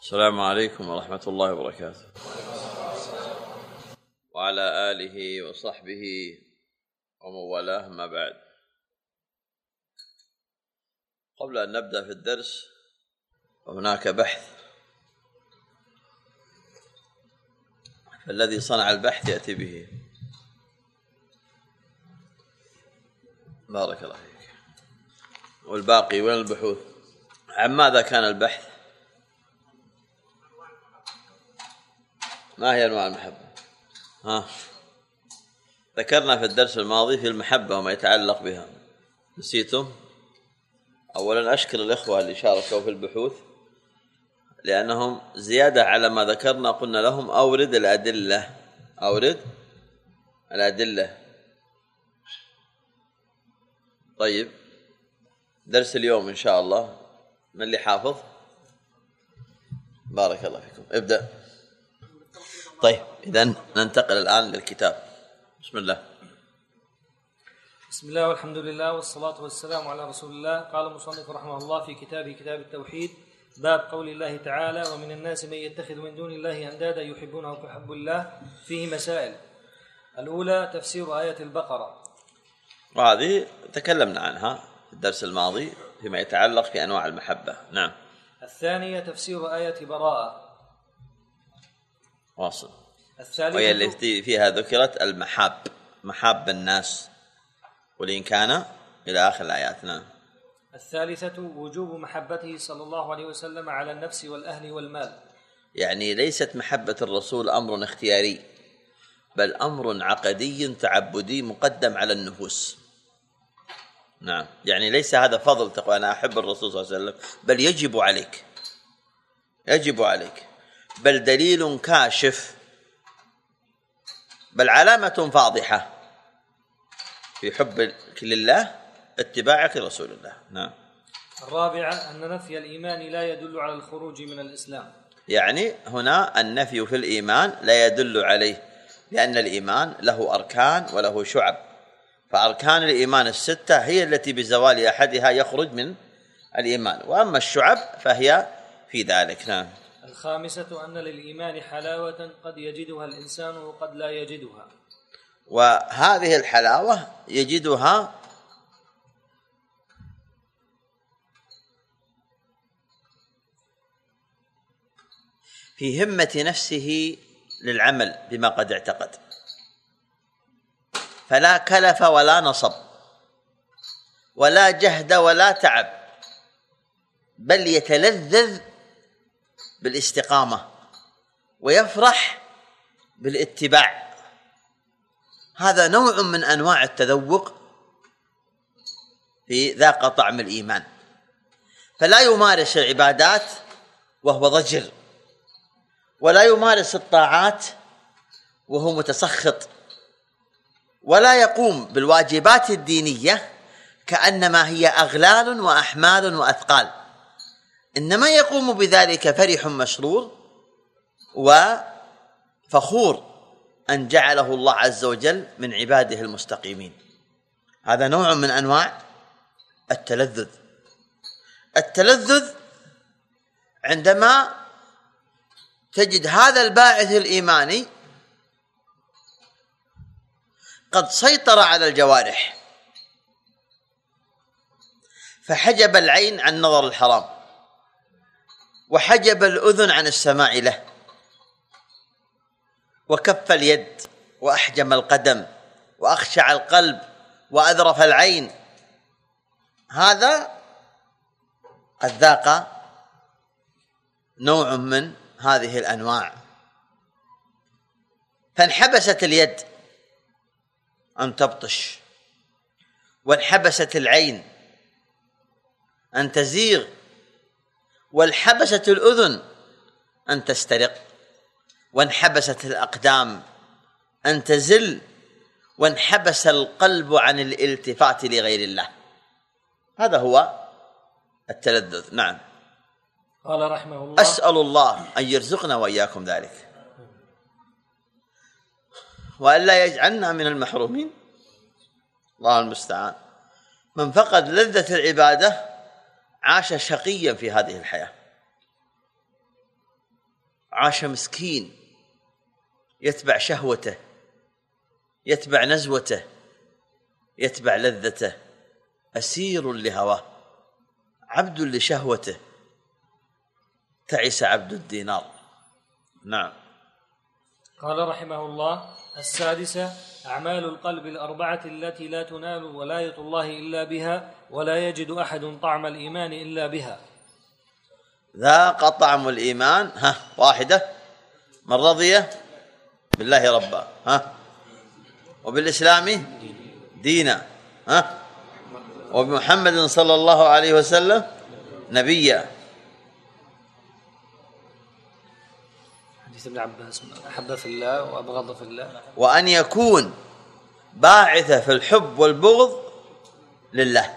السلام عليكم ورحمة الله وبركاته، وعلى آله وصحبه ومن والاه، ما بعد. قبل أن نبدأ في الدرس هناك بحث، فالذي صنع البحث يأتي به. بارك الله فيك. والباقي وين البحوث؟ عن ماذا كان البحث؟ ما هي أنواع المحبة؟ ذكرنا في الدرس الماضي في المحبة وما يتعلق بها. نسيتم؟ أولا أشكر الإخوة اللي شاركوا في البحوث، لأنهم زيادة على ما ذكرنا قلنا لهم أورد الأدلة. طيب، درس اليوم إن شاء الله من اللي حافظ؟ بارك الله فيكم، ابدأ. طيب، إذن ننتقل الآن للكتاب. بسم الله. بسم الله والحمد لله والصلاة والسلام على رسول الله. قال المصنف رحمه الله في كتابه كتاب التوحيد: باب قول الله تعالى: ومن الناس من يتخذ من دون الله أندادا يحبونه كحب الله. فيه مسائل. الأولى تفسير آية البقرة، وهذه تكلمنا عنها في الدرس الماضي فيما يتعلق في أنواع المحبة. نعم. الثانية تفسير آية براءة. واصل. الثالثة وهي التي فيها ذكرت محاب الناس ولئن كان إلى آخر الآيات. نعم. الثالثة وجوب محبته صلى الله عليه وسلم على النفس والأهل والمال. يعني ليست محبة الرسول أمر اختياري، بل أمر عقدي تعبدي مقدم على النفوس. نعم، يعني ليس هذا فضل تقول أنا أحب الرسول صلى الله عليه وسلم، بل يجب عليك، بل دليل كاشف، بل علامة فاضحة في حبك لله اتباعك لرسول الله. نعم. الرابعة أن نفي الإيمان لا يدل على الخروج من الإسلام. يعني هنا النفي في الإيمان لا يدل عليه، لأن الإيمان له أركان وله شعب، فأركان الإيمان الستة هي التي بزوال أحدها يخرج من الإيمان، وأما الشعب فهي في ذلك. نعم. الخامسة أن للإيمان حلاوة قد يجدها الإنسان وقد لا يجدها، وهذه الحلاوة يجدها في همة نفسه للعمل بما قد اعتقد، فلا كلف ولا نصب ولا جهد ولا تعب، بل يتلذذ بالاستقامة ويفرح بالاتباع. هذا نوع من أنواع التذوق في ذاق طعم الإيمان، فلا يمارس العبادات وهو ضجر، ولا يمارس الطاعات وهو متسخط، ولا يقوم بالواجبات الدينية كأنما هي أغلال وأحمال وأثقال، إنما يقوم بذلك فرح مسرور وفخور أن جعله الله عز وجل من عباده المستقيمين. هذا نوع من أنواع التلذذ عندما تجد هذا الباعث الإيماني قد سيطر على الجوارح، فحجب العين عن نظر الحرام، وحجب الأذن عن السماع له، وكف اليد، وأحجم القدم، وأخشع القلب، وأذرف العين. هذا قد ذاق نوع من هذه الأنواع، فانحبست اليد أن تبطش، وانحبست العين أن تزيغ، وانحبست الأذن أن تسترق، وانحبست الأقدام أن تزل، وانحبس القلب عن الالتفات لغير الله. هذا هو التلذذ. نعم. قال رحمه الله: أسأل الله أن يرزقنا وإياكم ذلك، وأن لا يجعلنا من المحرومين. الله المستعان. من فقد لذة العبادة عاش شقيا في هذه الحياة، عاش مسكين يتبع شهوته، يتبع نزوته، يتبع لذته، أسير لهواه، عبد لشهوته، تعس عبد الدينار. نعم. قال رحمه الله: السادسة: أعمال القلب الأربعة التي لا تنال ولاية الله إلا بها، ولا يجد أحد طعم الإيمان إلا بها. ذاق طعم الإيمان واحدة: من رضي بالله ربا وبالإسلام دينا وبمحمد صلى الله عليه وسلم نبيا. حديث ابن عباس: أحب في الله وأبغض في الله. وأن يكون باعث في الحب والبغض لله.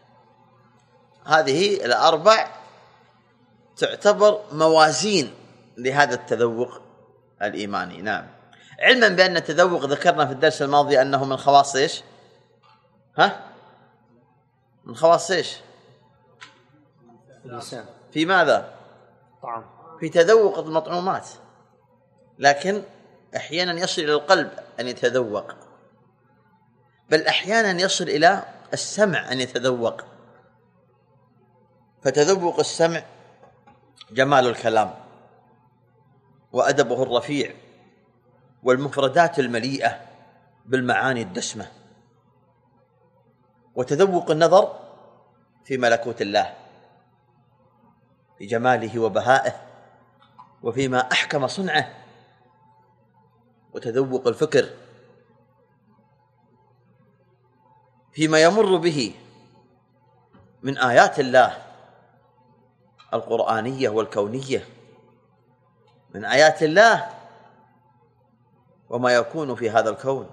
هذه الأربع تعتبر موازين لهذا التذوق الإيماني. نعم. علما بأن التذوق ذكرنا في الدرس الماضي أنه من خواص إيش؟ من خواص إيش؟ اللسان. في ماذا؟ طعم. في تذوق المطعومات، لكن أحيانا يصل إلى القلب أن يتذوق، بل أحيانا يصل إلى السمع أن يتذوق. فتذوق السمع جمال الكلام وأدبه الرفيع والمفردات المليئة بالمعاني الدسمة. وتذوق النظر في ملكوت الله، في جماله وبهائه وفيما أحكم صنعه. وتذوق الفكر فيما يمر به من آيات الله القرآنية والكونية، من آيات الله وما يكون في هذا الكون.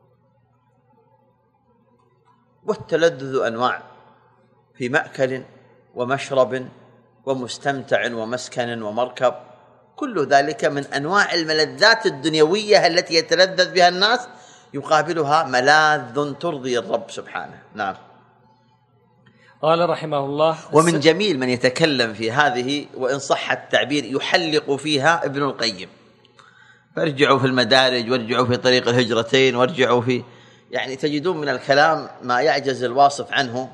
والتلذذ أنواع، في مأكل ومشرب ومستمتع ومسكن ومركب، كل ذلك من أنواع الملذات الدنيوية التي يتلذذ بها الناس، يقابلها ملاذ ترضي الرب سبحانه. نعم. قال رحمه الله: ومن جميل من يتكلم في هذه، وإن صح التعبير يحلق فيها، ابن القيم. فارجعوا في المدارج، وارجعوا في طريق الهجرتين، وارجعوا في، يعني تجدون من الكلام ما يعجز الواصف عنه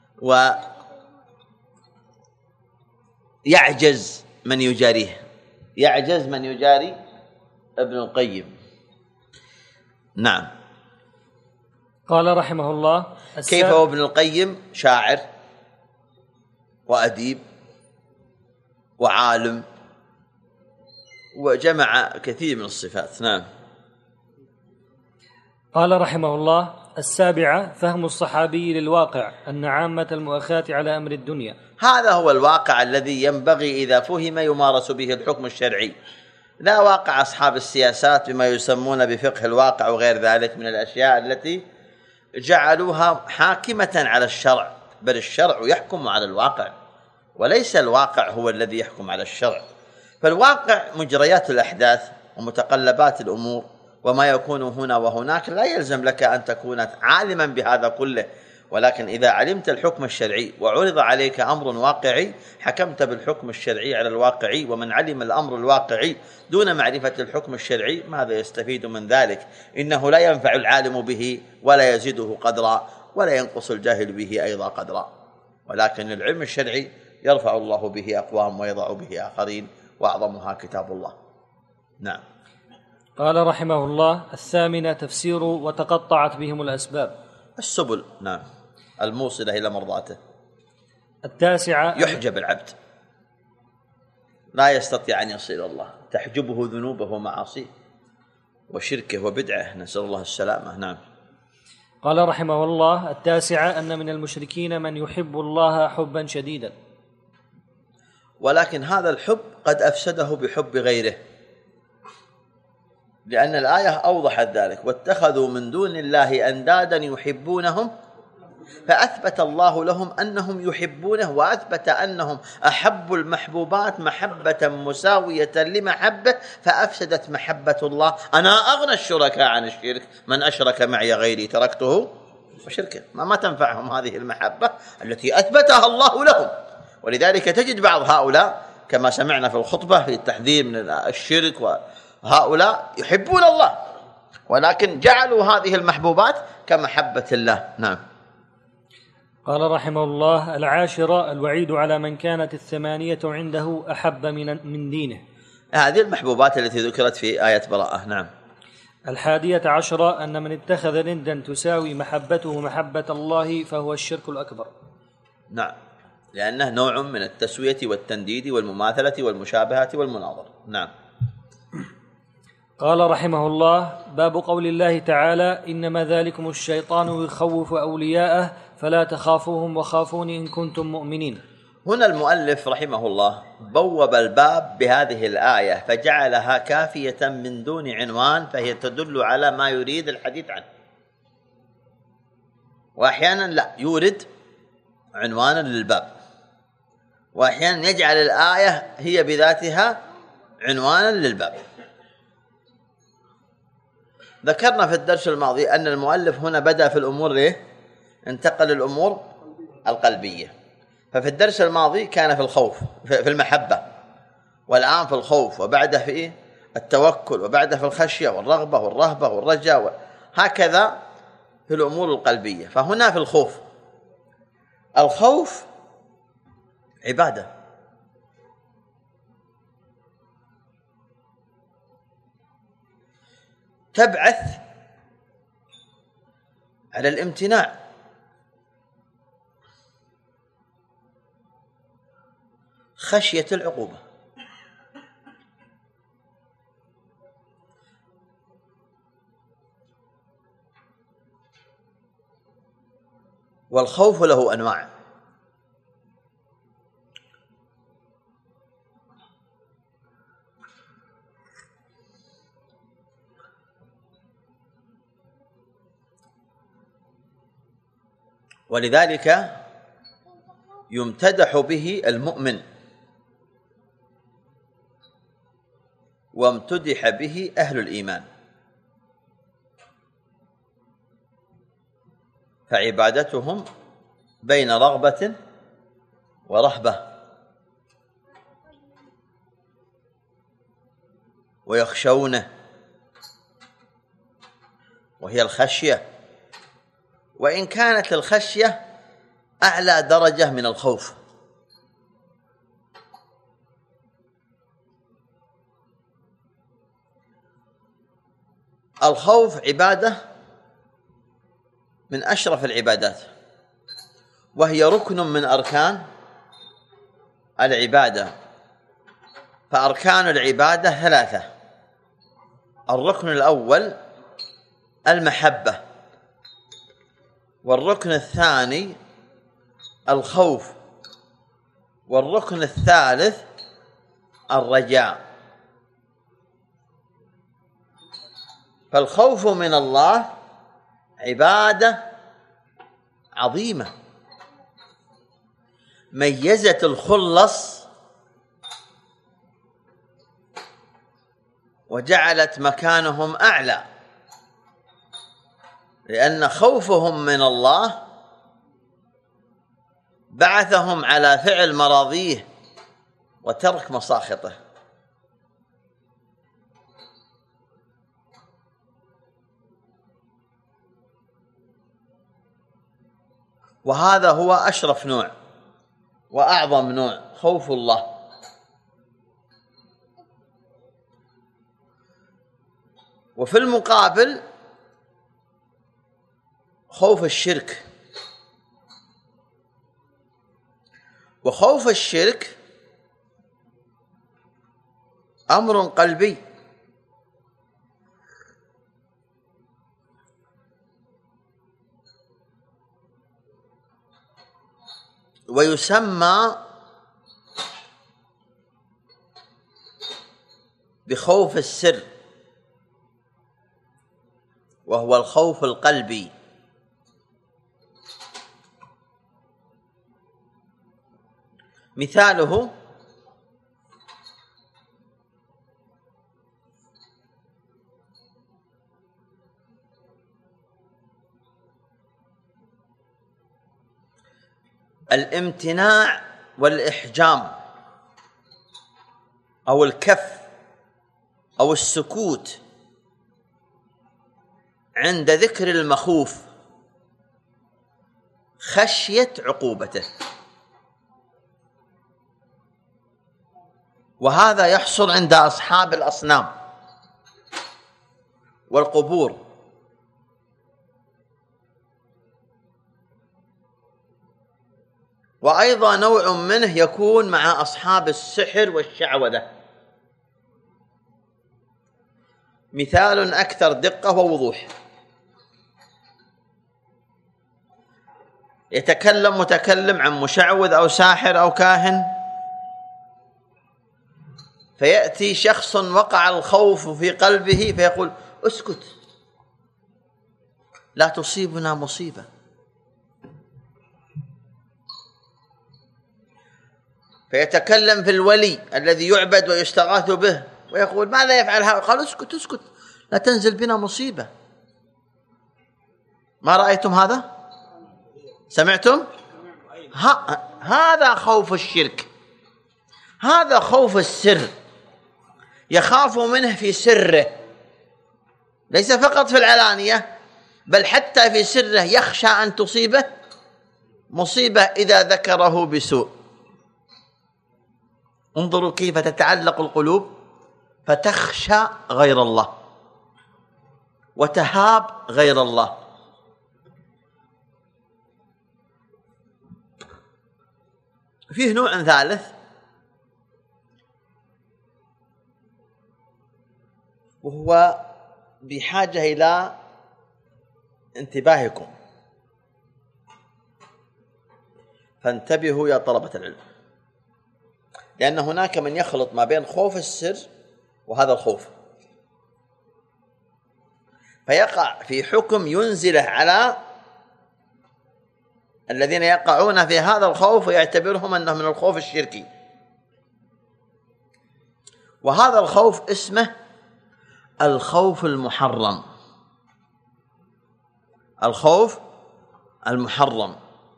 ويعجز من يجاريه، يعجز من يجاري ابن القيم. نعم. قال رحمه الله: كيف هو ابن القيم شاعر وأديب وعالم، وجمع كثير من الصفات. نعم. قال رحمه الله: السابعة: فهم الصحابي للواقع، أن عامة المؤاخاة على أمر الدنيا. هذا هو الواقع الذي ينبغي إذا فهم يمارس به الحكم الشرعي، لا واقع أصحاب السياسات بما يسمون بفقه الواقع وغير ذلك من الأشياء التي جعلوها حاكمة على الشرع، بل الشرع يحكم على الواقع وليس الواقع هو الذي يحكم على الشرع. فالواقع مجريات الأحداث ومتقلبات الأمور وما يكون هنا وهناك. لا يلزم لك أن تكون عالما بهذا كله، ولكن إذا علمت الحكم الشرعي وعرض عليك أمر واقعي حكمت بالحكم الشرعي على الواقعي. ومن علم الأمر الواقعي دون معرفة الحكم الشرعي ماذا يستفيد من ذلك؟ إنه لا ينفع العالم به ولا يزيده قدرا، ولا ينقص الجاهل به أيضا قدرا. ولكن العلم الشرعي يرفع الله به أقوام ويضع به آخرين، وأعظمها كتاب الله. نعم. قال رحمه الله: الثامنة: تفسير وتقطعت بهم الأسباب، السبل. نعم. الموصلة إلى مرضاته. التاسعة: يحجب العبد، لا يستطيع أن يصل إلى الله، تحجبه ذنوبه ومعاصيه وشركه وبدعه، نسأل الله السلامة. نعم. قال رحمه الله: التاسعة: أن من المشركين من يحب الله حبا شديدا، ولكن هذا الحب قد أفسده بحب غيره، لأن الآية أوضحت ذلك: واتخذوا من دون الله أندادا يحبونهم، فأثبت الله لهم أنهم يحبونه، وأثبت أنهم أحب المحبوبات محبة مساوية لمحبة، فأفسدت محبة الله. أنا أغنى الشركاء عن الشرك، من أشرك معي غيري تركته وشركه. ما تنفعهم هذه المحبة التي أثبتها الله لهم. ولذلك تجد بعض هؤلاء كما سمعنا في الخطبة في التحذير من الشرك، وهؤلاء يحبون الله ولكن جعلوا هذه المحبوبات كمحبة الله. نعم. قال رحمه الله: العاشرة الوعيد على من كانت الثمانية عنده أحب من دينه. هذه المحبوبات التي ذكرت في آية براءة. نعم. 11 أن من اتخذ ندا تساوي محبته محبة الله فهو الشرك الأكبر. نعم، لأنه نوع من التسوية والتنديد والمماثلة والمشابهة والمناظرة. نعم. قال رحمه الله: باب قول الله تعالى: إنما ذلكم الشيطان يخوف أولياءه فلا تخافوهم وخافوني إن كنتم مؤمنين. هنا المؤلف رحمه الله بوب الباب بهذه الآية فجعلها كافية من دون عنوان، فهي تدل على ما يريد الحديث عنه، وأحيانا لا يورد عنوانا للباب، وأحيانا يجعل الآية هي بذاتها عنوانا للباب. ذكرنا في الدرس الماضي أن المؤلف هنا بدأ في الأمور انتقل الأمور القلبية، ففي الدرس الماضي كان في الخوف في المحبة، والآن في الخوف، وبعده في التوكل، وبعده في الخشية والرغبة والرهبة والرجاء، هكذا في الأمور القلبية. فهنا في الخوف، الخوف عبادة، تبعث على الامتناع، خشية العقوبة. والخوف له أنواع، ولذلك يمتدح به المؤمن وامتدح به أهل الإيمان، فعبادتهم بين رغبة ورهبة، ويخشونه وهي الخشية، وإن كانت الخشية أعلى درجة من الخوف. الخوف عبادة من أشرف العبادات، وهي ركن من أركان العبادة. فأركان العبادة 3: الركن الأول المحبة، والركن الثاني الخوف، والركن الثالث الرجاء. فالخوف من الله عبادة عظيمة ميزت الخلص وجعلت مكانهم أعلى، لأن خوفهم من الله بعثهم على فعل مراضيه وترك مساخطه. وهذا هو أشرف نوع وأعظم نوع، خوف الله. وفي المقابل خوف الشرك، وخوف الشرك أمر قلبي، ويسمى بخوف السر، وهو الخوف القلبي. مثاله الامتناع والإحجام أو الكف أو السكوت عند ذكر المخوف خشية عقوبته. وهذا يحصل عند أصحاب الأصنام والقبور، وأيضا نوع منه يكون مع أصحاب السحر والشعوذة. مثال أكثر دقة ووضوح: يتكلم متكلم عن مشعوذ أو ساحر أو كاهن، فيأتي شخص وقع الخوف في قلبه فيقول: اسكت، لا تصيبنا مصيبة. فيتكلم في الولي الذي يعبد ويستغاث به ويقول: ماذا يفعل هذا؟ قال: اسكت اسكت، لا تنزل بنا مصيبة. ما رأيتم هذا؟ سمعتم؟ هذا خوف الشرك، هذا خوف السر، يخاف منه في سره، ليس فقط في العلانية بل حتى في سره، يخشى أن تصيبه مصيبة إذا ذكره بسوء. انظروا كيف تتعلق القلوب، فتخشى غير الله وتهاب غير الله. فيه نوع ثالث وهو بحاجة إلى انتباهكم، فانتبهوا يا طلبة العلم، لأن هناك من يخلط ما بين خوف السر وهذا الخوف، فيقع في حكم ينزله على الذين يقعون في هذا الخوف ويعتبرهم أنه من الخوف الشركي. وهذا الخوف اسمه الخوف المحرم، الخوف المحرم،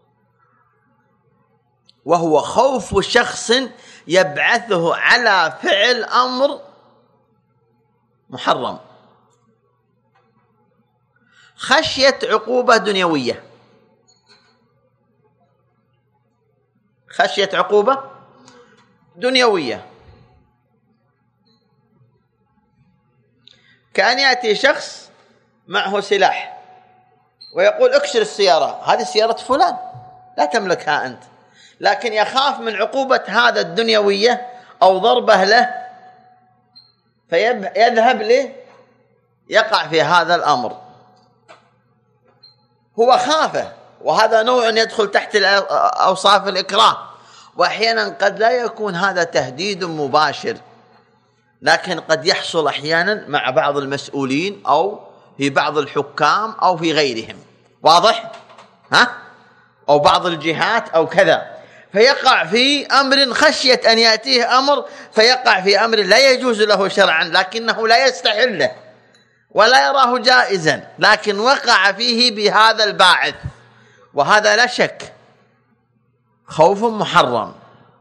وهو خوف شخص يبعثه على فعل أمر محرم خشية عقوبة دنيوية، خشية عقوبة دنيوية. كأن يأتي شخص معه سلاح ويقول: اكسر السيارة، هذه سيارة فلان لا تملكها أنت، لكن يخاف من عقوبة هذا الدنيوية أو ضربه له، فيذهب له يقع في هذا الأمر. هو خافه، وهذا نوع يدخل تحت أوصاف الإكراه. وأحيانا قد لا يكون هذا تهديد مباشر، لكن قد يحصل أحيانا مع بعض المسؤولين أو في بعض الحكام أو في غيرهم، واضح؟ أو بعض الجهات أو كذا، فيقع في أمر خشية أن يأتيه أمر، فيقع في أمر لا يجوز له شرعا، لكنه لا يستحله ولا يراه جائزا، لكن وقع فيه بهذا الباعث، وهذا لا شك خوف محرم.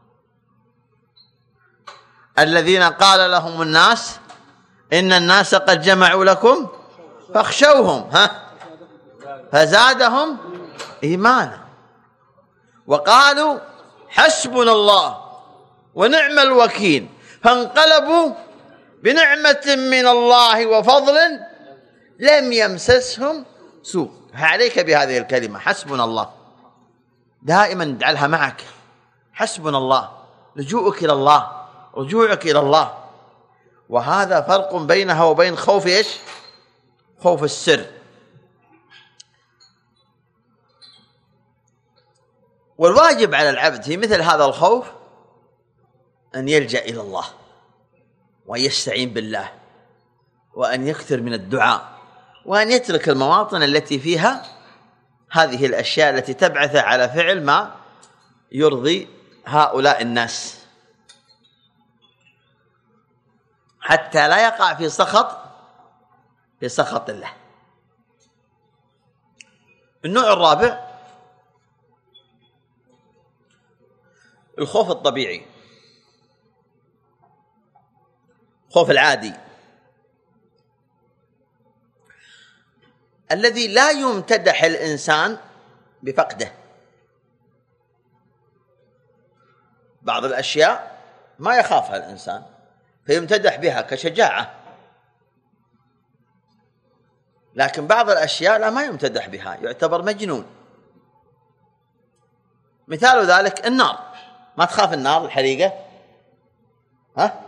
الذين قال لهم الناس إن الناس قد جمعوا لكم فاخشوهم فزادهم إيمانا وقالوا حسبنا الله ونعم الوكيل، فانقلبوا بنعمة من الله وفضل لم يمسسهم سوء. فعليك بهذه الكلمة حسبنا الله، دائما اجعلها معك، حسبنا الله، لجوءك إلى الله، رجوعك إلى الله. وهذا فرق بينها وبين خوف إيش؟ خوف السر. والواجب على العبد في مثل هذا الخوف أن يلجأ إلى الله وأن يستعين بالله وأن يكثر من الدعاء وأن يترك المواطن التي فيها هذه الأشياء التي تبعث على فعل ما يرضي هؤلاء الناس، حتى لا يقع في سخط الله. النوع الرابع الخوف الطبيعي، خوف العادي الذي لا يمتدح الإنسان بفقده. بعض الأشياء ما يخافها الإنسان فيمتدح بها كشجاعة، لكن بعض الأشياء لا ما يمتدح بها، يعتبر مجنون. مثال ذلك النار، ما تخاف النار الحريقة؟ ها؟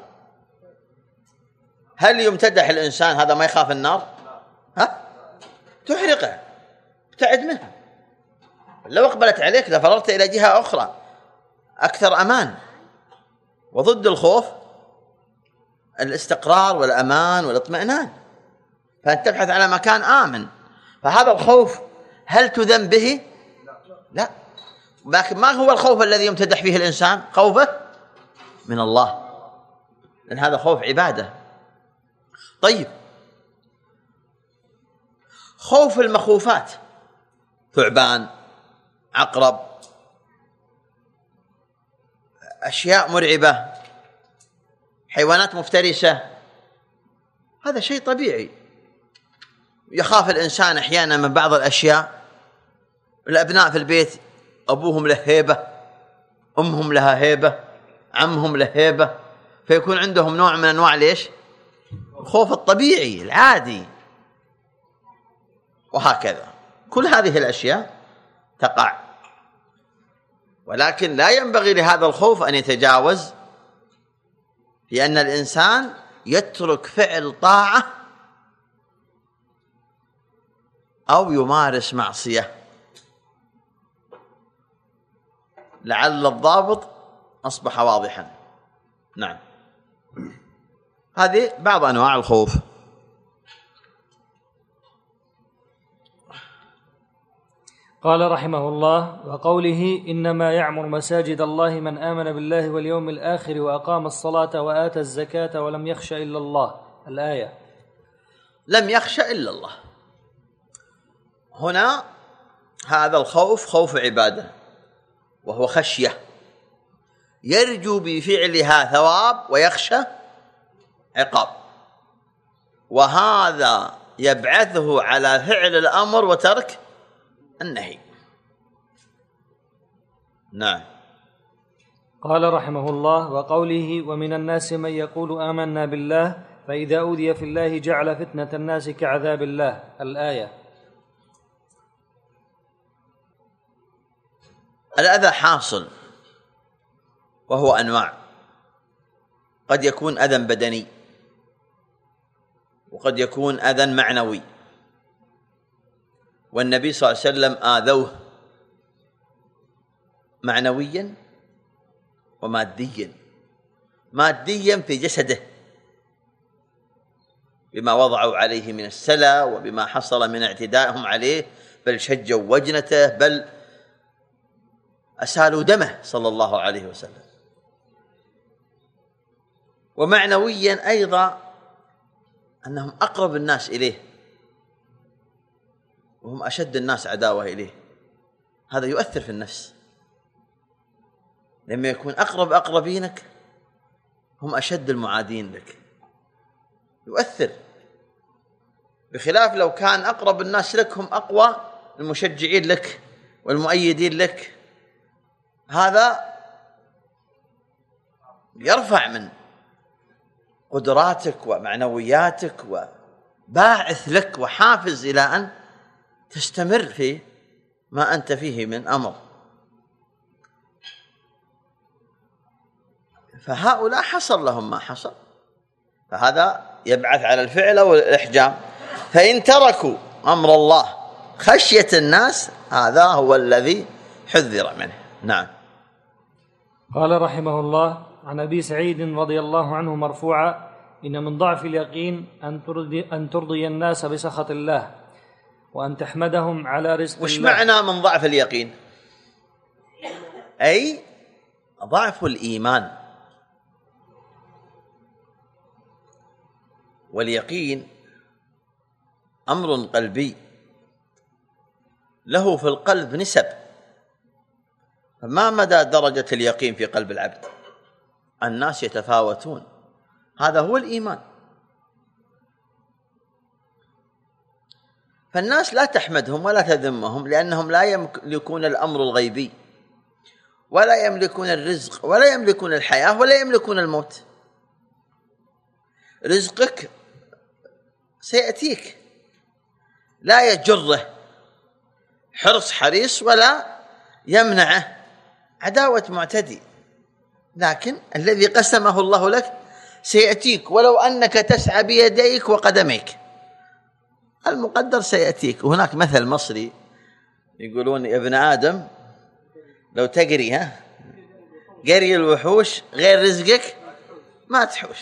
هل يمتدح الإنسان هذا ما يخاف النار؟ ها؟ تحرقه، ابتعد منها. لو اقبلت عليك لفررت إلى جهة أخرى أكثر أمان. وضد الخوف الاستقرار والأمان والاطمئنان، فأنت تبحث على مكان آمن. فهذا الخوف هل تذم به؟ لا. لكن ما هو الخوف الذي يمتدح به الإنسان؟ خوفه من الله، لأن هذا خوف عبادة. طيب، خوف المخوفات، ثعبان، عقرب، أشياء مرعبة، حيوانات مفترسة، هذا شيء طبيعي. يخاف الإنسان أحيانا من بعض الأشياء. الأبناء في البيت أبوهم له هيبة، أمهم لها هيبة، عمهم له هيبة، فيكون عندهم نوع من أنواع ليش؟ الخوف الطبيعي العادي. وهكذا كل هذه الأشياء تقع، ولكن لا ينبغي لهذا الخوف أن يتجاوز، لأن الإنسان يترك فعل طاعة أو يمارس معصية. لعل الضابط أصبح واضحا. نعم، هذه بعض أنواع الخوف. قال رحمه الله: وقوله إنما يعمر مساجد الله من آمن بالله واليوم الآخر وأقام الصلاة وآتى الزكاة ولم يخش إلا الله. الآية. لم يخش إلا الله، هنا هذا الخوف خوف عبادة، وهو خشية يرجو بفعلها ثواب ويخشى عقاب، وهذا يبعثه على فعل الأمر وترك النهي. نعم. قال رحمه الله: وقوله ومن الناس من يقول آمنا بالله فإذا أوذي في الله جعل فتنة الناس كعذاب الله. الآية. الأذى حاصل، وهو أنواع. قد يكون أذى بدني، وقد يكون أذى معنوي، والنبي صلى الله عليه وسلم آذوه معنويا وماديا. ماديا في جسده بما وضعوا عليه من السلى وبما حصل من اعتدائهم عليه، بل شجوا وجنته، بل أسالوا دمه صلى الله عليه وسلم. ومعنويا أيضا أنهم أقرب الناس إليه وهم أشد الناس عداوة إليه. هذا يؤثر في النفس، لما يكون أقربينك هم أشد المعادين لك، يؤثر. بخلاف لو كان أقرب الناس لك هم أقوى المشجعين لك والمؤيدين لك، هذا يرفع من قدراتك ومعنوياتك وباعث لك وحافز إلى أن تستمر في ما أنت فيه من أمر. فهؤلاء حصل لهم ما حصل، فهذا يبعث على الفعل والإحجام. فإن تركوا أمر الله خشية الناس، هذا هو الذي حذر منه. نعم. قال رحمه الله: عن أبي سعيد رضي الله عنه مرفوعا: إن من ضعف اليقين أن ترضي الناس بسخط الله وأن تحمدهم على رزق الله. وش معنى من ضعف اليقين؟ أي ضعف الإيمان. واليقين أمر قلبي له في القلب نسب، فما مدى درجة اليقين في قلب العبد؟ الناس يتفاوتون. هذا هو الإيمان. فالناس لا تحمدهم ولا تذمهم، لأنهم لا يملكون الأمر الغيبي، ولا يملكون الرزق، ولا يملكون الحياة، ولا يملكون الموت. رزقك سيأتيك، لا يجره حرص حريص ولا يمنعه عداوة معتدي، لكن الذي قسمه الله لك سيأتيك، ولو أنك تسعى بيديك وقدميك المقدر سيأتيك. وهناك مثل مصري يقولون يا ابن آدم لو تقري قري الوحوش غير رزقك ما تحوش.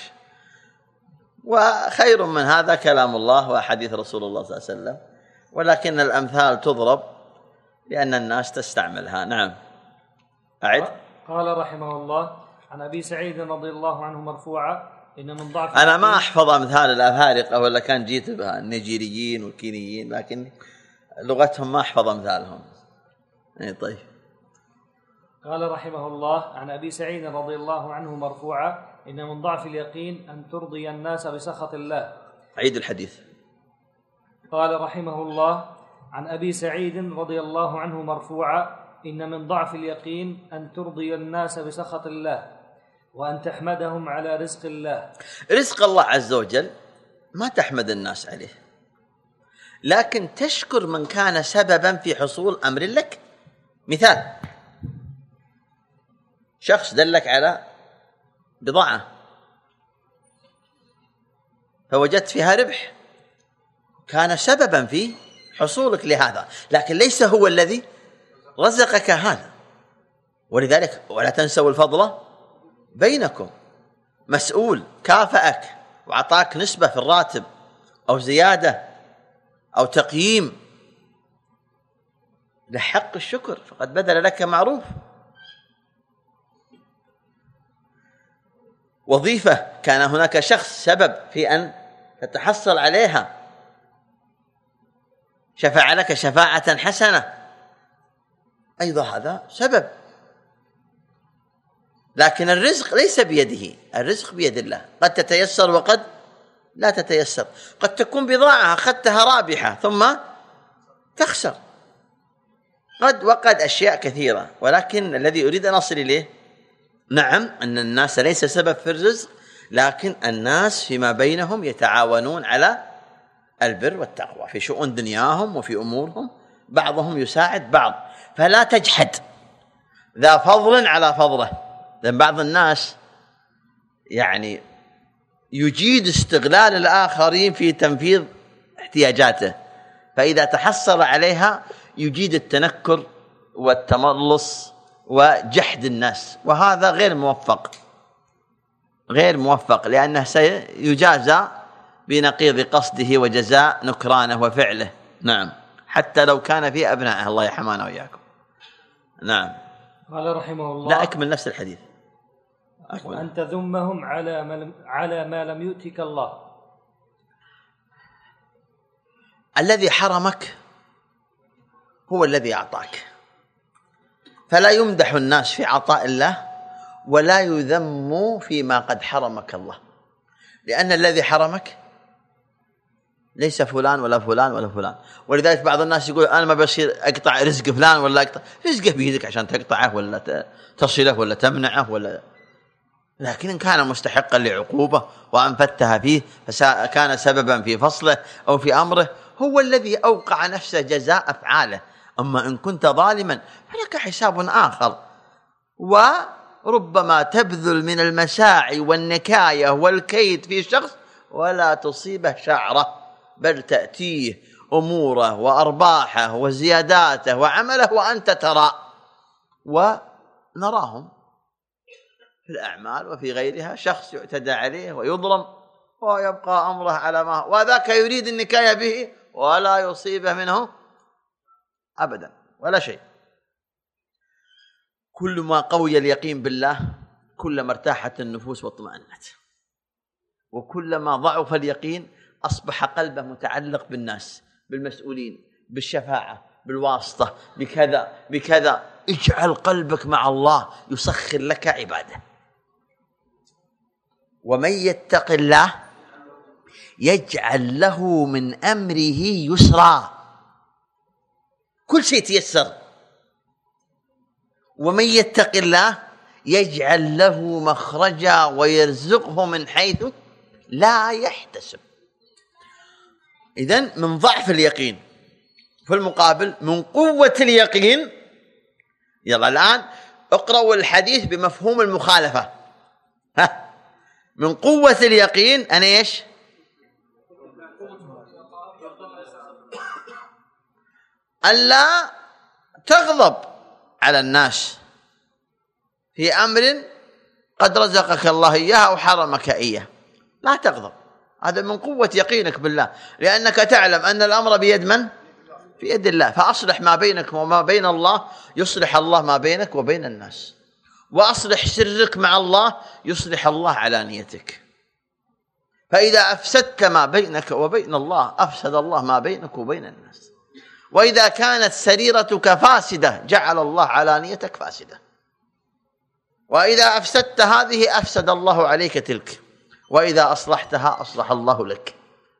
وخير من هذا كلام الله وحديث رسول الله صلى الله عليه وسلم، ولكن الأمثال تضرب لأن الناس تستعملها. نعم. أعد. قال رحمه الله عن أبي سعيد رضي الله عنه مرفوعا إن من ضعف. أنا ما أحفظ أمثال الأفارقة، ولا كان جيت بها النيجيريين والكينيين، لكن لغتهم ما أحفظ أمثالهم. طيب. قال رحمه الله عن أبي سعيد رضي الله عنه مرفوعا إن من ضعف اليقين أن ترضي الناس بسخط الله. عيد الحديث. قال رحمه الله عن أبي سعيد رضي الله عنه مرفوعا إن من ضعف اليقين أن ترضي الناس بسخط الله وأن تحمدهم على رزق الله. رزق الله عز وجل ما تحمد الناس عليه، لكن تشكر من كان سببا في حصول أمر لك. مثال: شخص دلك على بضاعة فوجدت فيها ربح، كان سببا في حصولك لهذا، لكن ليس هو الذي رزقك هذا. ولذلك ولا تنسوا الفضل بينكم. مسؤول كافأك وعطاك نسبة في الراتب أو زيادة أو تقييم، لحق الشكر، فقد بذل لك معروف. وظيفة كان هناك شخص سبب في أن تتحصل عليها، شفع لك شفاعة حسنة، أيضا هذا سبب. لكن الرزق ليس بيده، الرزق بيد الله، قد تتيسر وقد لا تتيسر. قد تكون بضاعة أخذتها رابحة ثم تخسر، وقد أشياء كثيرة. ولكن الذي أريد أن أصل إليه، نعم أن الناس ليس سبب في الرزق، لكن الناس فيما بينهم يتعاونون على البر والتقوى في شؤون دنياهم وفي أمورهم، بعضهم يساعد بعض. فلا تجحد ذا فضل على فضله، لأن بعض الناس يعني يجيد استغلال الآخرين في تنفيذ احتياجاته، فإذا تحصل عليها يجيد التنكر والتملص وجحد الناس، وهذا غير موفق، لأنه سيجازى بنقيض قصده وجزاء نكرانه وفعله. نعم، حتى لو كان في أبنائه. الله يحمانا وإياكم. نعم. قال رحمه الله. لا، أكمل نفس الحديث. وأن تذمهم على ما لم يؤتك الله. الذي حرمك هو الذي أعطاك، فلا يمدح الناس في عطاء الله ولا يذم فيما قد حرمك الله، لأن الذي حرمك ليس فلان ولا فلان ولا فلان. ولذلك بعض الناس يقول أنا ما بصير أقطع رزق فلان ولا أقطع رزقه بيدك عشان تقطعه ولا تصله ولا تمنعه ولا، لكن إن كان مستحقا لعقوبة وأنفذتها فيه فكان سببا في فصله أو في أمره، هو الذي أوقع نفسه جزاء أفعاله. أما إن كنت ظالما فلك حساب آخر، وربما تبذل من المساعي والنكاية والكيد في شخص ولا تصيبه شعره، بل تأتيه أموره وأرباحه وزياداته وعمله وأنت ترى. ونراهم في الأعمال وفي غيرها شخص يعتدى عليه ويظلم ويبقى أمره على ما هو، وذاك يريد النكاية به ولا يصيبه منه أبدا ولا شيء. كل ما قوي اليقين بالله كلما ارتاحت النفوس واطمأنت، وكلما ضعف اليقين أصبح قلبه متعلق بالناس، بالمسؤولين، بالشفاعة، بالواسطة، بكذا. اجعل قلبك مع الله يسخر لك عباده. ومن يتق الله يجعل له من أمره يسرا، كل شيء تيسر. ومن يتق الله يجعل له مخرجا ويرزقه من حيث لا يحتسب. إذن من ضعف اليقين، في المقابل من قوة اليقين. يلا الآن اقرأوا الحديث بمفهوم المخالفة. من قوة اليقين أنا إيش؟ ألا تغضب على الناس في أمر قد رزقك الله إياه أو حرمك إياه، لا تغضب. هذا من قوة يقينك بالله، لأنك تعلم أن الأمر بيد من؟ في يد الله. فأصلح ما بينك وما بين الله يصلح الله ما بينك وبين الناس، وأصلح سرك مع الله يصلح الله علانيتك. فإذا أفسدت ما بينك وبين الله أفسد الله ما بينك وبين الناس. وإذا كانت سريرتك فاسدة جعل الله علانيتك فاسدة. وإذا أفسدت هذه أفسد الله عليك تلك، وإذا أصلحتها أصلح الله لك.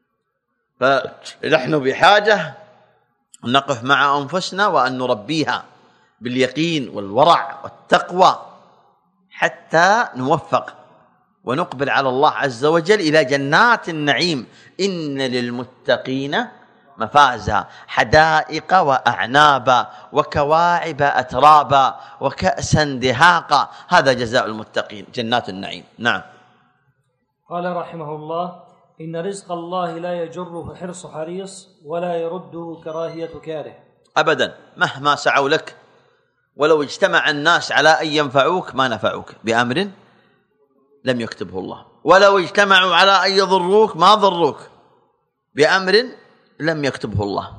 فنحن بحاجة أن نقف مع أنفسنا وأن نربيها باليقين والورع والتقوى حتى نوفق ونقبل على الله عز وجل إلى جنات النعيم. إن للمتقين مفازا، حدائق وأعنابا وكواعب أترابا وكأسا دهاقا، هذا جزاء المتقين، جنات النعيم. نعم. قال رحمه الله: إن رزق الله لا يجره حرص حريص ولا يرده كراهية كاره أبدا، مهما سعوا لك، ولو اجتمع الناس على أن ينفعوك ما نفعوك بأمر لم يكتبه الله، ولو اجتمعوا على أن يضروك ما ضروك بأمر لم يكتبه الله.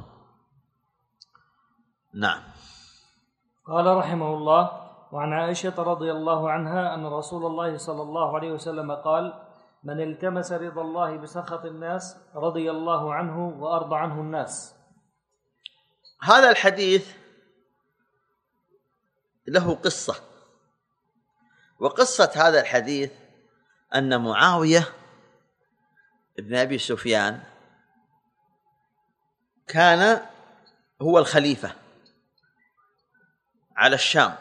نعم. قال رحمه الله: وعن عائشة رضي الله عنها أن رسول الله صلى الله عليه وسلم قال: من التمس رضا الله بسخط الناس رضي الله عنه وأرضى عنه الناس. هذا الحديث له قصة، وقصة هذا الحديث أن معاوية ابن أبي سفيان كان هو الخليفة على الشام،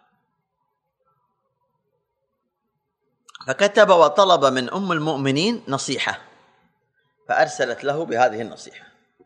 فكتب وطلب من أم المؤمنين نصيحة، فأرسلت له بهذه النصيحة،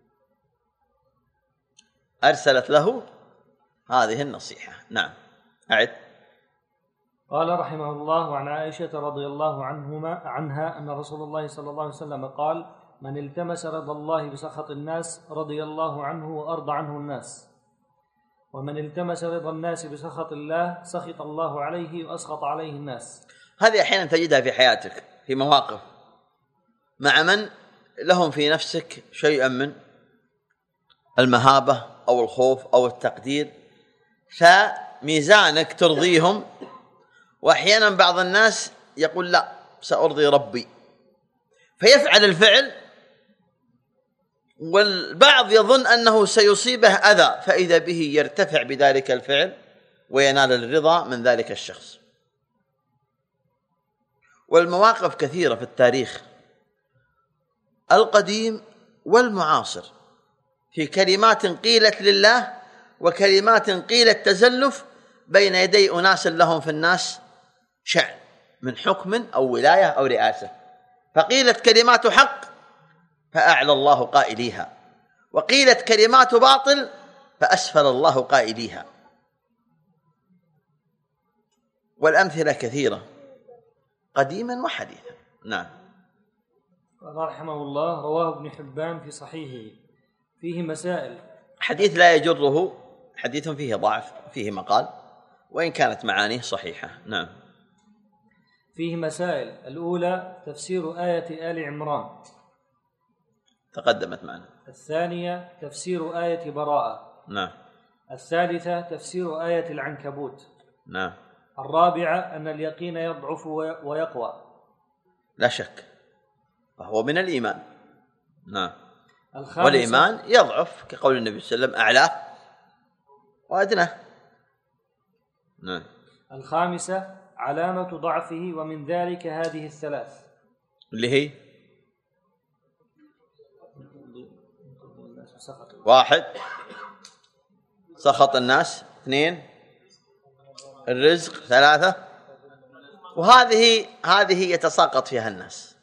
أرسلت له هذه النصيحة. نعم. أعد. قال رحمه الله: عن عائشة رضي الله عنها أن رسول الله صلى الله عليه وسلم قال: من التمس رضا الله بسخط الناس رضي الله عنه وأرضى عنه الناس، ومن التمس رضا الناس بسخط الله سخط الله عليه وأسخط عليه الناس. هذه أحيانا تجدها في حياتك في مواقف مع من لهم في نفسك شيئا من المهابة أو الخوف أو التقدير، فميزانك ترضيهم، وأحيانا بعض الناس يقول لا سأرضي ربي، فيفعل الفعل، والبعض يظن أنه سيصيبه أذى، فإذا به يرتفع بذلك الفعل وينال الرضا من ذلك الشخص. والمواقف كثيرة في التاريخ القديم والمعاصر، في كلمات قيلت لله وكلمات قيلت تزلف بين يدي أناس لهم في الناس شأن من حكم أو ولاية أو رئاسة، فقيلت كلمات حق فأعلى الله قائليها، وقيلت كلمات باطل فأسفل الله قائليها. والأمثلة كثيرة قديما وحديثا. نعم. قال رحمه الله: رواه ابن حبان في صحيحه فيه مسائل. حديث لا يجره، حديث فيه ضعف، فيه مقال، وإن كانت معانيه صحيحة. نعم. فيه مسائل: الأولى تفسير آية آل عمران، تقدمت معنا. الثانية تفسير آية براءة. نعم. الثالثة تفسير آية العنكبوت. نعم. الرابعة أن اليقين يضعف ويقوى. لا شك، فهو من الإيمان. نعم. والإيمان يضعف كقول النبي صلى الله عليه وسلم: أعلاه وأدناه. نعم. الخامسة علامة ضعفه، ومن ذلك هذه الثلاث: اللي هي 1 سخط الناس، 2 الرزق، 3 وهذه يتساقط فيها الناس.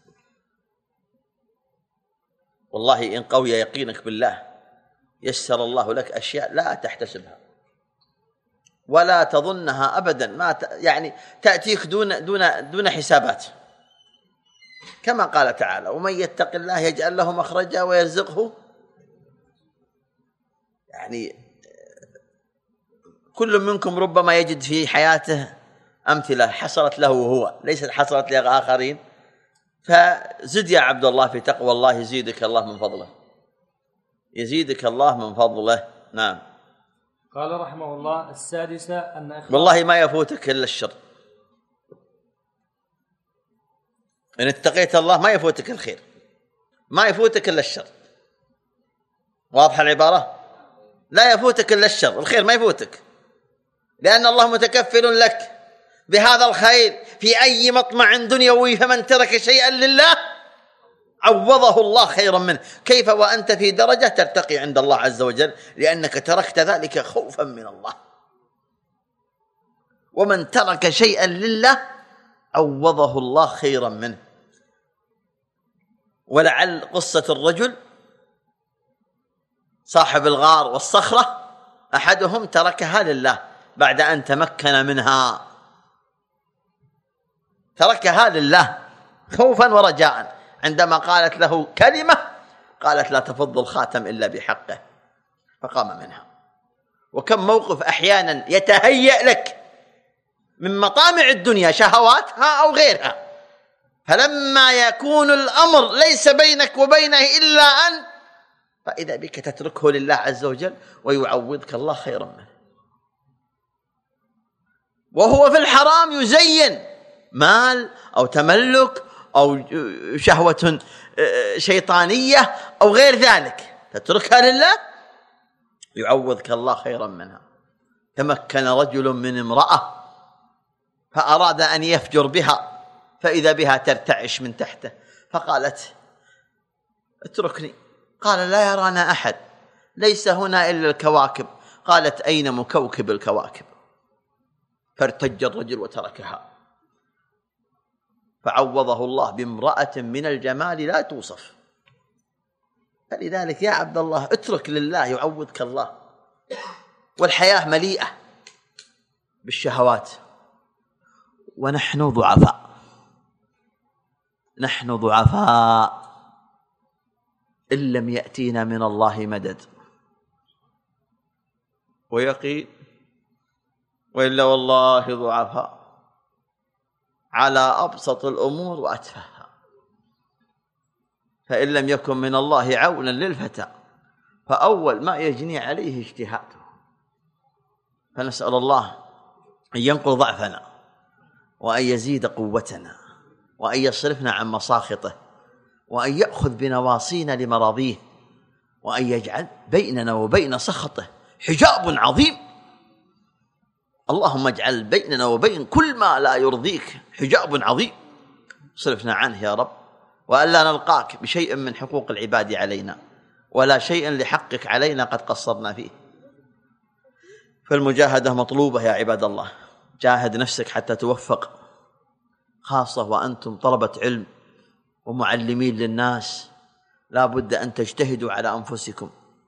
والله إن قوي يقينك بالله يسر الله لك أشياء لا تحتسبها ولا تظنها أبدا، ما يعني تأتيك دون حسابات، كما قال تعالى: ومن يتق الله يجعل له مخرجا ويرزقه. يعني كل منكم ربما يجد في حياته أمثلة حصلت له وهو ليست حصلت لآخرين، فزد يا عبد الله في تقوى الله يزيدك الله من فضله، يزيدك الله من فضله. نعم. قال رحمه الله: السادسة أن والله ما يفوتك إلا الشر، إن اتقيت الله ما يفوتك الخير، ما يفوتك إلا الشر. واضحة العبارة؟ لا يفوتك إلا الشر، الخير ما يفوتك، لأن الله متكفل لك بهذا الخير في أي مطمع دنيوي، فمن ترك شيئا لله عوضه الله خيرا منه. كيف وأنت في درجة ترتقي عند الله عز وجل لأنك تركت ذلك خوفا من الله. ومن ترك شيئا لله عوضه الله خيرا منه. ولعل قصة الرجل صاحب الغار والصخرة أحدهم تركها لله بعد أن تمكن منها، تركها لله خوفا ورجاء، عندما قالت له كلمة قالت: لا تفض الخاتم إلا بحقه، فقام منها. وكم موقف أحيانا يتهيأ لك من مطامع الدنيا شهواتها أو غيرها، فلما يكون الأمر ليس بينك وبينه إلا أن، فإذا بك تتركه لله عز وجل ويعوضك الله خيرا منه. وهو في الحرام يزين مال أو تملك أو شهوة شيطانية أو غير ذلك، تتركها لله يعوضك الله خيرا منها. تمكن رجل من امرأة فأراد أن يفجر بها، فإذا بها ترتعش من تحته، فقالت: اتركني. قال: لا يرانا أحد، ليس هنا إلا الكواكب. قالت: أين مكوكب الكواكب؟ فارتج الرجل وتركها، فعوضه الله بامرأة من الجمال لا توصف. فلذلك يا عبد الله اترك لله يعوضك الله. والحياة مليئة بالشهوات، ونحن ضعفاء، نحن ضعفاء إن لم يأتينا من الله مدد ويقين، وإلا والله ضعفاء على أبسط الأمور وأتفهها. فإن لم يكن من الله عونا للفتى فأول ما يجني عليه اجتهاده. فنسأل الله أن ينقل ضعفنا وأن يزيد قوتنا وأن يصرفنا عن مساخطه وأن يأخذ بنواصينا لمراضيه وأن يجعل بيننا وبين سخطه حجاب عظيم. اللهم اجعل بيننا وبين كل ما لا يرضيك حجاب عظيم، صرفنا عنه يا رب، وألا نلقاك بشيء من حقوق العباد علينا ولا شيء لحقك علينا قد قصرنا فيه. فالمجاهدة مطلوبة يا عباد الله، جاهد نفسك حتى توفق، خاصة وأنتم طلبة علم ومعلمين للناس، لا بد أن تجتهدوا على أنفسكم.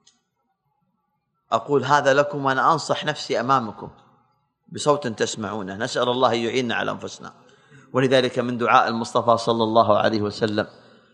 أقول هذا لكم وأنا أنصح نفسي أمامكم بصوت تسمعونه. نسأل الله يعيننا على أنفسنا. ولذلك من دعاء المصطفى صلى الله عليه وسلم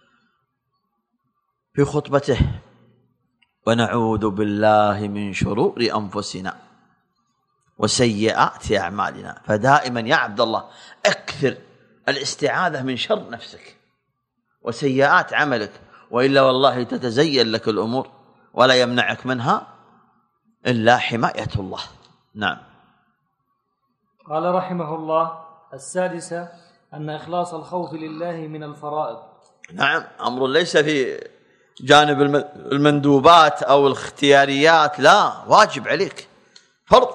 في خطبته: ونعوذ بالله من شرور أنفسنا وسيئات أعمالنا. فدائما يا عبد الله أكثر الاستعاذة من شر نفسك وسيئات عملك، وإلا والله تتزين لك الأمور ولا يمنعك منها إلا حماية الله. نعم. قال رحمه الله: السادسة أن إخلاص الخوف لله من الفرائض. نعم، أمر ليس في جانب المندوبات أو الاختياريات، لا، واجب عليك، فرض.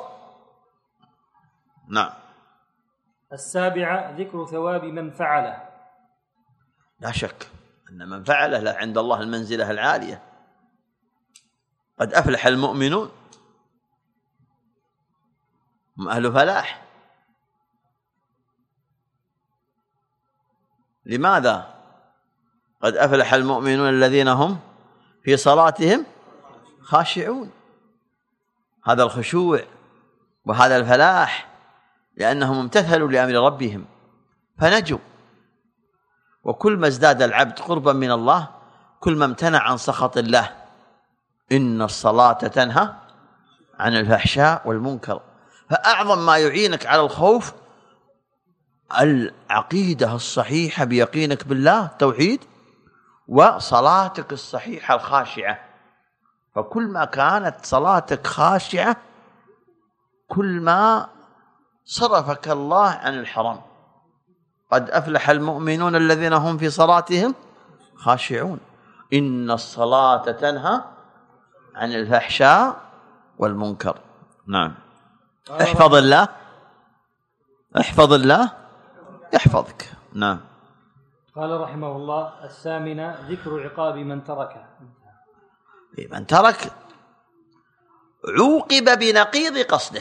نعم. السابعة ذكر ثواب من فعله. لا شك أن من فعله له عند الله المنزلة العالية. قد أفلح المؤمنون، هم أهل فلاح. لماذا؟ قد أفلح المؤمنون الذين هم في صلاتهم خاشعون. هذا الخشوع وهذا الفلاح لأنهم امتثلوا لأمر ربهم فنجوا. وكل ما ازداد العبد قربا من الله كل ما امتنع عن سخط الله. إن الصلاة تنهى عن الفحشاء والمنكر. فأعظم ما يعينك على الخوف العقيدة الصحيحة بيقينك بالله، توحيد، وصلاتك الصحيحة الخاشعة. فكل ما كانت صلاتك خاشعة كل ما صرفك الله عن الحرام. قد أفلح المؤمنون الذين هم في صلاتهم خاشعون. إن الصلاة تنهى عن الفحشاء والمنكر. نعم. احفظ الله، احفظ الله يحفظك. نعم. قال رحمه الله: الثامنة ذكر عقاب من ترك. من ترك عوقب بنقيض قصده.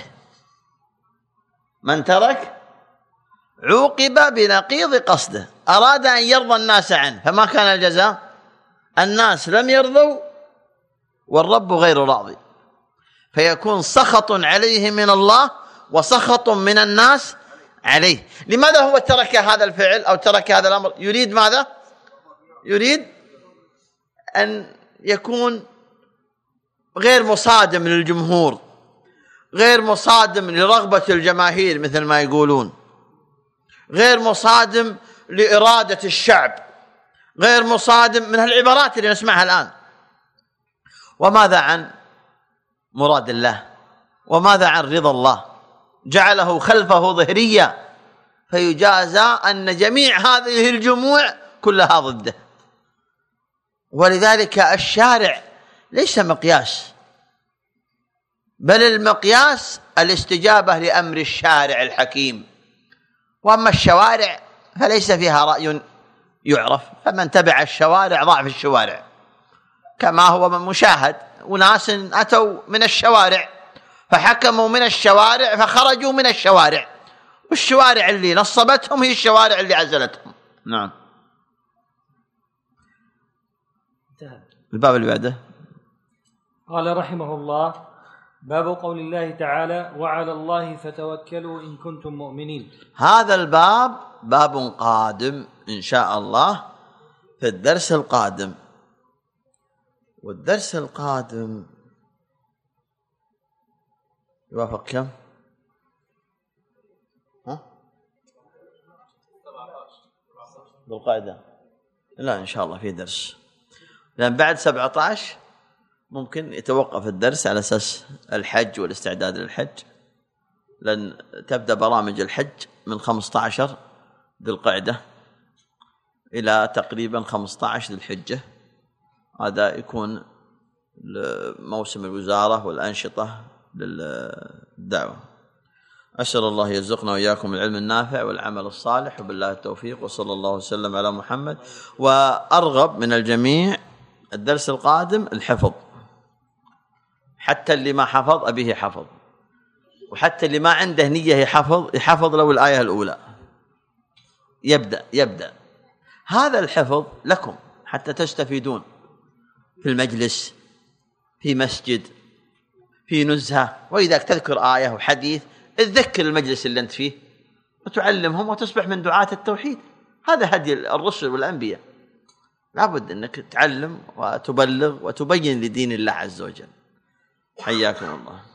من ترك عوقب بنقيض قصده. أراد أن يرضى الناس عنه فما كان الجزاء؟ الناس لم يرضوا والرب غير راضي، فيكون سخط عليه من الله وسخط من الناس عليه. لماذا هو ترك هذا الفعل أو ترك هذا الأمر؟ يريد ماذا؟ يريد أن يكون غير مصادم للجمهور، غير مصادم لرغبة الجماهير مثل ما يقولون، غير مصادم لإرادة الشعب، غير مصادم من العبارات اللي نسمعها الآن. وماذا عن مراد الله؟ وماذا عن رضا الله؟ جعله خلفه ظهريا، فيجازى أن جميع هذه الجموع كلها ضده. ولذلك الشارع ليس مقياس، بل المقياس الاستجابة لأمر الشارع الحكيم. وأما الشوارع فليس فيها رأي يعرف، فمن تبع الشوارع ضاع في الشوارع، كما هو من مشاهد. وناس أتوا من الشوارع فحكموا من الشوارع فخرجوا من الشوارع، والشوارع اللي نصبتهم هي الشوارع اللي عزلتهم. نعم. الباب اللي بعده قال رحمه الله: باب قول الله تعالى: وعلى الله فتوكلوا إن كنتم مؤمنين. هذا الباب باب قادم إن شاء الله في الدرس القادم. والدرس القادم يوافق كم؟ بالقاعدة؟ لا إن شاء الله في درس، لأن بعد 17 ممكن يتوقف الدرس على أساس الحج والاستعداد للحج، لأن تبدأ برامج الحج من 15 ذي القعدة إلى تقريبا 15 ذي الحجة. هذا يكون موسم الوزارة والأنشطة للدعوة. أسأل الله يرزقنا وإياكم العلم النافع والعمل الصالح، وبالله التوفيق، وصلى الله وسلم على محمد. وأرغب من الجميع الدرس القادم الحفظ، حتى اللي ما حفظ أبيه حفظ، وحتى اللي ما عنده نية يحفظ لو الآية الأولى يبدأ. هذا الحفظ لكم حتى تستفيدون في المجلس، في مسجد، في نزهة، وإذا تذكر آية وحديث تذكر المجلس اللي أنت فيه وتعلمهم وتصبح من دعاة التوحيد. هذا هدي الرسل والأنبياء، لابد أنك تعلم وتبلغ وتبين لدين الله عز وجل. حياكم الله.